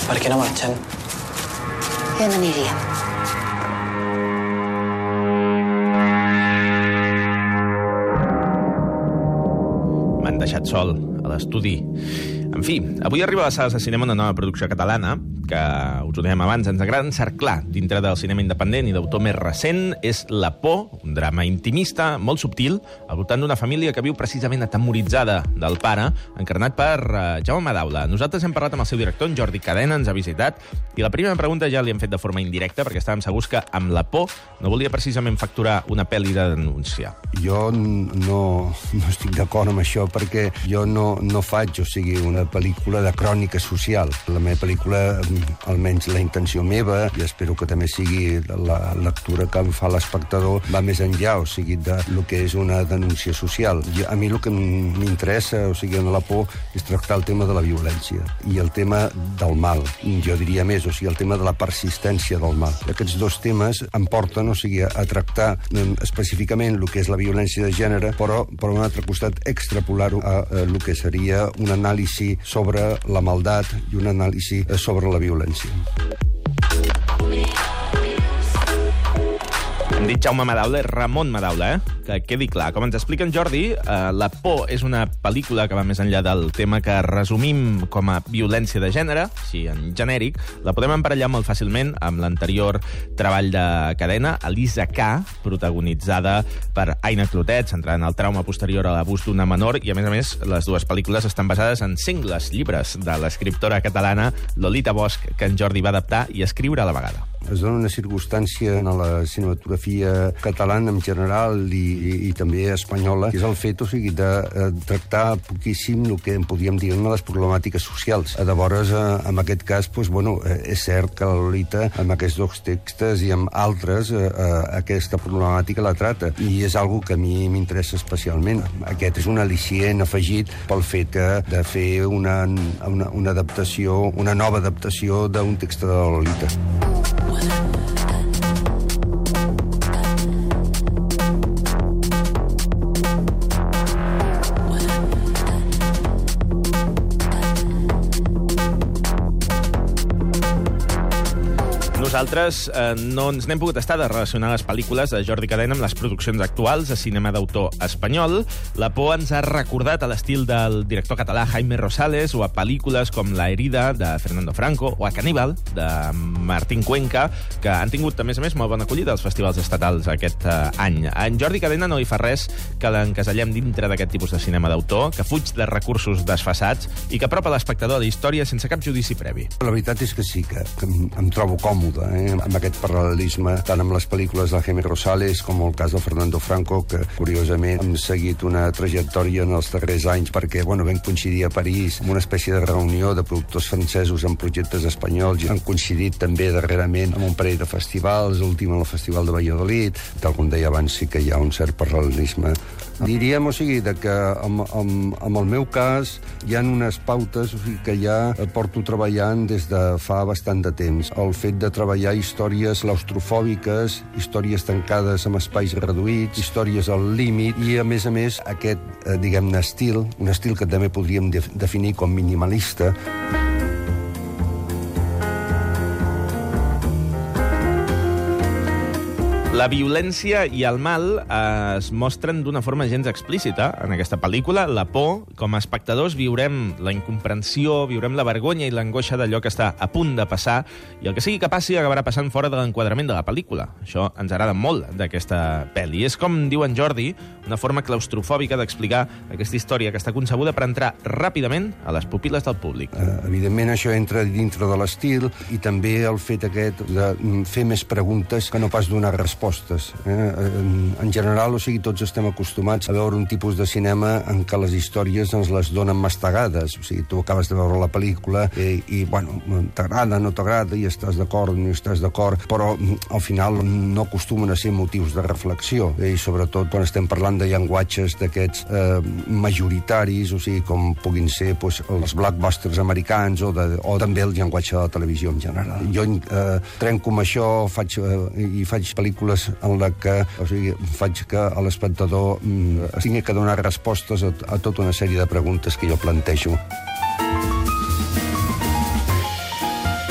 Per què no marxen? I on aniríem? M'han deixat sol a l'estudi. En fi, avui arriba a les sales de cinema una nova producció catalana que, us ho dèiem abans, ens agrada encerclar dintre del cinema independent i d'autor més recent. És La por, un drama intimista, molt subtil, al voltant d'una família que viu precisament atemoritzada del pare, encarnat per Jaume Madaula. Nosaltres hem parlat amb el seu director, en Jordi Cadena, ens ha visitat, i la primera pregunta ja li hem fet de forma indirecta, perquè estàvem segurs que amb La por no volia precisament facturar una pel·li de denúncia. Jo no estic d'acord amb això, perquè jo no faig, o sigui, una pel·lícula de crònica social. La meva pel·lícula, almenys la intenció meva, i espero que també sigui la lectura que em fa l'espectador, va més enllà, o sigui, de lo que és una denúncia social. A mi el que m'interessa, o sigui, en La por, és tractar el tema de la violència i el tema del mal. Jo diria més, o sigui, el tema de la persistència del mal. Aquests dos temes em porten, o sigui, a tractar específicament el que és la violència de gènere, però, per un altre costat, extrapolar-ho a el que seria un anàlisi sobre la maldat i un anàlisi sobre la violència. Hem dit Jaume Madaula, és Ramon Madaula, que quedi clar. Com ens explica en Jordi, La por és una pel·lícula que va més enllà del tema que resumim com a violència de gènere, així en genèric. La podem emparellar molt fàcilment amb l'anterior treball de Cadena, Elisa K, protagonitzada per Aina Clotet, centrada en el trauma posterior a l'abús d'una menor, i a més, les dues pel·lícules estan basades en singles llibres de l'escriptora catalana Lolita Bosch, que en Jordi va adaptar i escriure a la vegada. Es dona una circumstància en la cinematografia catalana en general i també espanyola, que és el fet, o sigui, de tractar poquíssim el que en podíem dir una de les problemàtiques socials. Llavors, en aquest cas, doncs, bueno, és cert que la Lolita, amb aquests dos textos i amb altres, aquesta problemàtica la trata, i és algo que a mi m'interessa especialment. Aquest és un al·licient afegit pel fet que de fer una adaptació, una nova adaptació d'un text de la Lolita. Nosaltres no ens n'hem pogut estar de relacionar les pel·lícules de Jordi Cadena amb les produccions actuals de cinema d'autor espanyol. La por ens ha recordat a l'estil del director català Jaime Rosales, o a pel·lícules com La herida, de Fernando Franco, o a Caníbal, de Martín Cuenca, que han tingut, a més, molt bona acollida als festivals estatals aquest any. En Jordi Cadena no hi fa res que l'encasellem dintre d'aquest tipus de cinema d'autor, que fuig de recursos desfasats i que apropa l'espectador a la història sense cap judici previ. La veritat és que sí, que em trobo còmode amb aquest paral·lelisme, tant amb les pel·lícules de Jaime Rosales com el cas de Fernando Franco, que curiosament hem seguit una trajectòria en els darrers anys perquè, bueno, vam coincidir a París amb una espècie de reunió de productors francesos amb projectes espanyols, i han coincidit també darrerament amb un parell de festivals, l'últim en el Festival de Valladolid. Tal com deia abans, sí que hi ha un cert paral·lelisme. Diríem, o sigui, que en el meu cas hi ha unes pautes, o sigui, que ja porto treballant des de fa bastant de temps. El fet de treballar històries claustrofòbiques, històries tancades amb espais reduïts, històries al límit, i a més, aquest, diguem-ne, estil, un estil que també podríem definir com minimalista. La violència i el mal es mostren d'una forma gens explícita en aquesta pel·lícula. La por, com a espectadors, viurem la incomprensió, viurem la vergonya i l'angoixa d'allò que està a punt de passar, i el que sigui que passi acabarà passant fora de l'enquadrament de la pel·lícula. Això ens agrada molt d'aquesta pel·li. És, com diu en Jordi, una forma claustrofòbica d'explicar aquesta història que està concebuda per entrar ràpidament a les pupil·les del públic. Evidentment, això entra dintre de l'estil, i també el fet aquest de fer més preguntes que no pas donar respostes. En general, o sigui, tots estem acostumats a veure un tipus de cinema en què les històries ens les donen mastegades. O sigui, tu acabes de veure la pel·lícula i bueno, t'agrada, no t'agrada, i estàs d'acord, no estàs d'acord, però al final no acostumen a ser motius de reflexió, i sobretot quan estem parlant de llenguatges d'aquests majoritaris, o sigui, com puguin ser els blockbusters americans o també el llenguatge de la televisió en general. Jo trenco amb això i faig pel·lícules en la que, o sigui, faig que l'espectador tingui que donar respostes a tota una sèrie de preguntes que jo plantejo.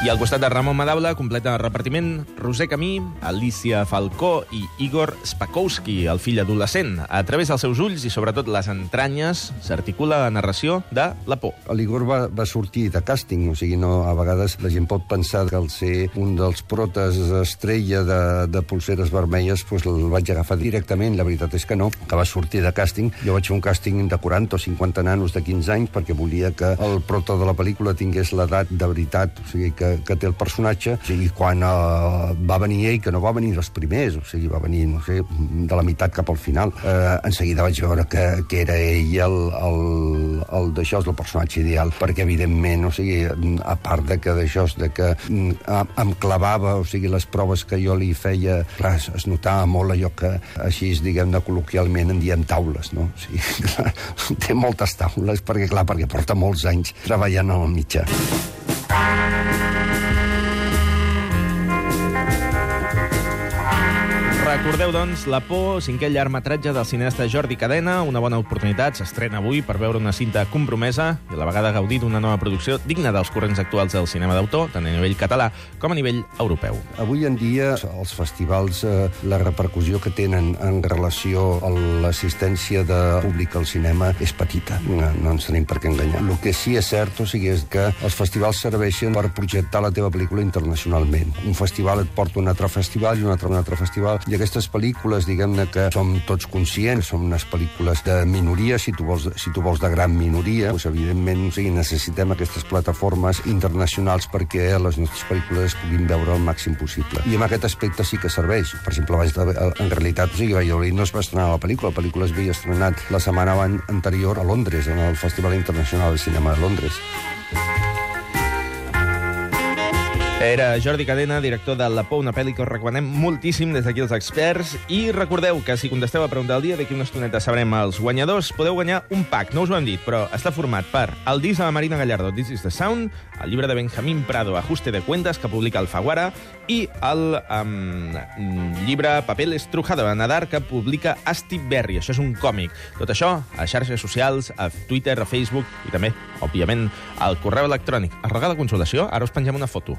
I al costat de Ramon Madaula completa el repartiment Roser Camí, Alicia Falcó i Igor Spakowski, el fill adolescent. A través dels seus ulls i sobretot les entranyes s'articula la narració de la por. L'Igor va sortir de càsting, o sigui, no, a vegades la gent pot pensar que al ser un dels protes estrella de Polseres Vermelles pues el vaig agafar directament. La veritat és que no, que va sortir de càsting. Jo vaig fer un càsting de 40 o 50 nanos de 15 anys perquè volia que el prota de la pel·lícula tingués l'edat de veritat, o sigui, que té el personatge. O sigui, quan va venir ell, que no va venir dels primers, o sigui, va venir, no sé, de la meitat cap al final, en seguida vaig veure que era ell el d'això, el personatge ideal, perquè evidentment, o sigui, a part de que d'això, de que em clavava, o sigui, les proves que jo li feia, clar, es notava molt allò que així, diguem-ne, col·loquialment en diem taules, no? O sigui, clar, té moltes taules, perquè porta molts anys treballant al mitjà. Recordeu, doncs, La por, cinquè llargmetratge del cineasta Jordi Cadena. Una bona oportunitat, s'estrena avui per veure una cinta compromesa i a la vegada gaudir d'una nova producció digna dels corrents actuals del cinema d'autor, tant a nivell català com a nivell europeu. Avui en dia, els festivals, la repercussió que tenen en relació a l'assistència de públic al cinema és petita. No ens tenim per què enganyar. El que sí és cert, o sigui, és que els festivals serveixen per projectar la teva pel·lícula internacionalment. Un festival et porta un altre festival i un altre festival, i aquestes pel·lícules, diguem-ne, que som tots conscients, són unes pel·lícules de minoria, si tu vols de gran minoria, doncs, evidentment, o sigui, necessitem aquestes plataformes internacionals perquè les nostres pel·lícules es puguin veure el màxim possible. I en aquest aspecte sí que serveix. Per exemple, en realitat, o sigui, Valladolid no es va estrenar la pel·lícula es havia estrenat la setmana anterior a Londres, en el Festival Internacional de Cinema de Londres. Era Jordi Cadena, director de La por, una pel·li que us recomanem moltíssim des d'aquí els experts. I recordeu que si contesteu a Pregunta del Dia, d'aquí una estoneta sabrem els guanyadors. Podeu guanyar un pack, no us ho hem dit, però està format per el disc de la Marina Gallardo, This is the Sound, el llibre de Benjamín Prado, Ajuste de Cuentas, que publica Alfaguara, i el llibre Papel Estrujado de Nadar, que publica Asti Berri. Això és un còmic. Tot això a xarxes socials, a Twitter, a Facebook i també, òbviament, al correu electrònic. Es regala consolació, ara us pengem una foto.